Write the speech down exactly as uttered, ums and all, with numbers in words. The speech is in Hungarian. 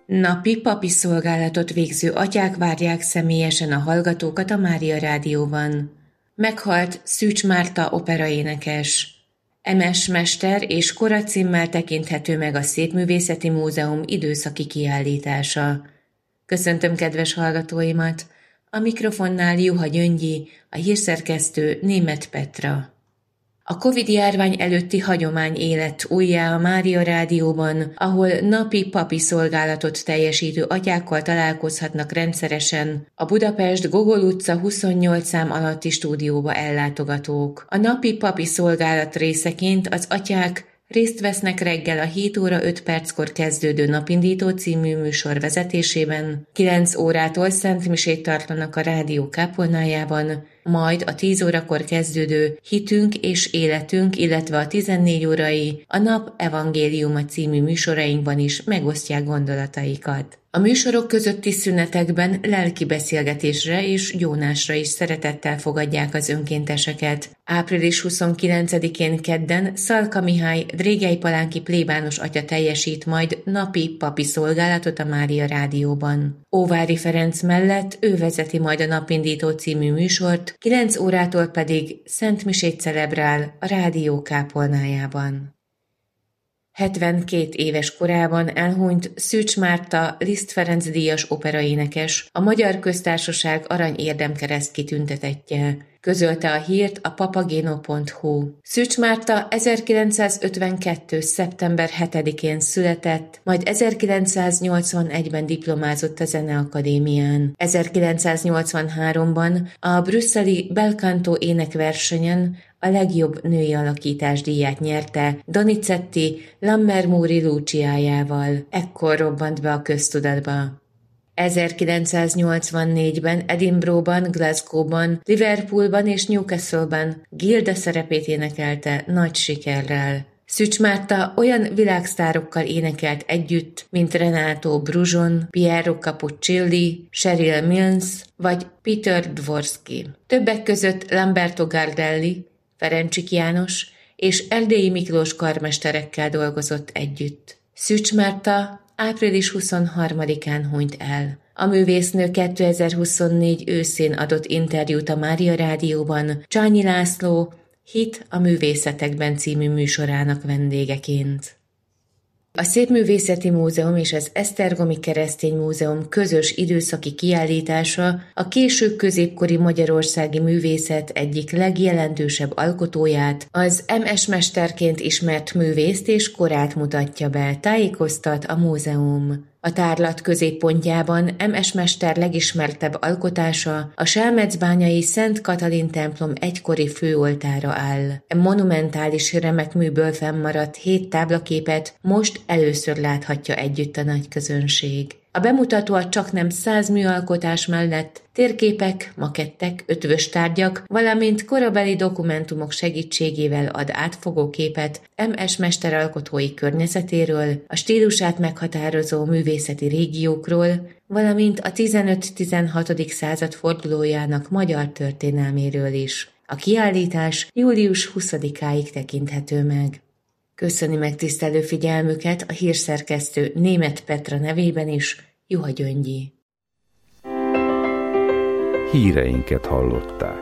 Napi papi szolgálatot végző atyák várják személyesen a hallgatókat a Mária Rádióban. Meghalt Szűcs Márta operaénekes. Emes mester és kora címmel tekinthető meg a Szépművészeti Múzeum időszaki kiállítása. Köszöntöm kedves hallgatóimat! A mikrofonnál Juha Gyöngyi, a hírszerkesztő Németh Petra. A Covid-járvány előtti hagyomány élet újjá a Mária Rádióban, ahol napi papi szolgálatot teljesítő atyákkal találkozhatnak rendszeresen a Budapest Gogol utca huszonnyolc szám alatti stúdióba ellátogatók. A napi papi szolgálat részeként az atyák részt vesznek reggel a hét óra öt perckor kezdődő Napindító című műsor vezetésében, kilenc órától szentmisét tartanak a rádió kápolnájában, majd a tíz órakor kezdődő Hitünk és életünk, illetve a tizennégy órai a Nap evangéliuma című műsorainkban is megosztják gondolataikat. A műsorok közötti szünetekben lelki beszélgetésre és gyónásra is szeretettel fogadják az önkénteseket. április huszonkilencedikén kedden Szalka Mihály drégelypalánki plébános atya teljesít majd napi papi szolgálatot a Mária Rádióban. Óvári Ferenc mellett ő vezeti majd a Napindító című műsort, kilenc órától pedig szentmisét celebrál a rádió kápolnájában. hetvenkét éves korában elhunyt Szűcs Márta Liszt Ferenc díjas operaénekes, a Magyar Köztársaság Arany Érdemkereszt kitüntetettje. Közölte a hírt a papageno pont hu. Szűcs Márta ezerkilencszázötvenkettő. szeptember hetedikén született, majd ezerkilencszáznyolcvanegyben diplomázott a Zeneakadémián. ezerkilencszáznyolcvanháromban a brüsszeli Bel Canto énekversenyen a legjobb női alakítás díját nyerte Donizetti Lammermoori Luciájával. Ekkor robbant be a köztudatba. ezerkilencszáznyolcvannégyben Edinburghban, Glasgowban, Liverpoolban és Newcastle-ban Gilda szerepét énekelte nagy sikerrel. Szűcs Márta olyan világsztárokkal énekelt együtt, mint Renato Brujon, Piero Capuccilli, Cheryl Mills vagy Peter Dvorsky. Többek között Lamberto Gardelli, Ferencsik János és Erdélyi Miklós karmesterekkel dolgozott együtt. Szűcs Márta április huszonharmadikán hunyt el. A művésznő kétezer-huszonnégy őszén adott interjút a Mária Rádióban Csányi László Hit a művészetekben című műsorának vendégeként. A Szépművészeti Múzeum és az Esztergomi Keresztény Múzeum közös időszaki kiállítása a késő középkori magyarországi művészet egyik legjelentősebb alkotóját, az em es mesterként ismert művészt és korát mutatja be, tájékoztat a múzeum. A tárlat középpontjában em es mester legismertebb alkotása a selmecbányai Szent Katalin templom egykori főoltára áll. E monumentális remek műből fennmaradt hét táblaképet most először láthatja együtt a nagy közönség. A bemutató a csaknem száz műalkotás mellett térképek, makettek, ötvös tárgyak, valamint korabeli dokumentumok segítségével ad átfogó képet em es mesteralkotói környezetéről, a stílusát meghatározó művészeti régiókról, valamint a tizenöt-tizenhatodik század fordulójának magyar történelméről is. A kiállítás július huszadikáig tekinthető meg. Köszöni megtisztelő figyelmüket a hírszerkesztő Németh Petra nevében is, Juha Gyöngyi. Híreinket hallották.